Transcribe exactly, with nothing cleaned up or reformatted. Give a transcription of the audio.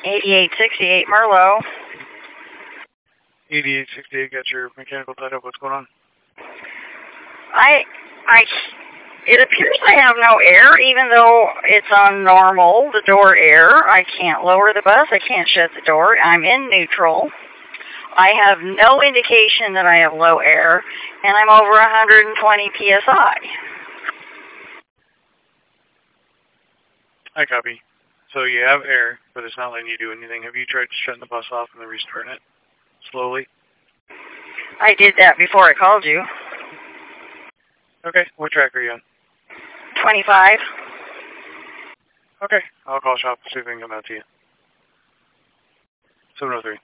eighty-eight sixty-eight Merlot. eighty-eight sixty-eight, got your mechanical tied up. What's going on? I, I, it appears I have no air, even though it's on normal, the door air. I can't lower the bus. I can't shut the door. I'm in neutral. I have no indication that I have low air, and I'm over one hundred twenty P S I. I copy. So you have air, but it's not letting you do anything. Have you tried shutting the bus off and then restarting it slowly? I did that before I called you. Okay, what track are you on? twenty-five. Okay, I'll call shop to see if they can come out to you. seven oh three.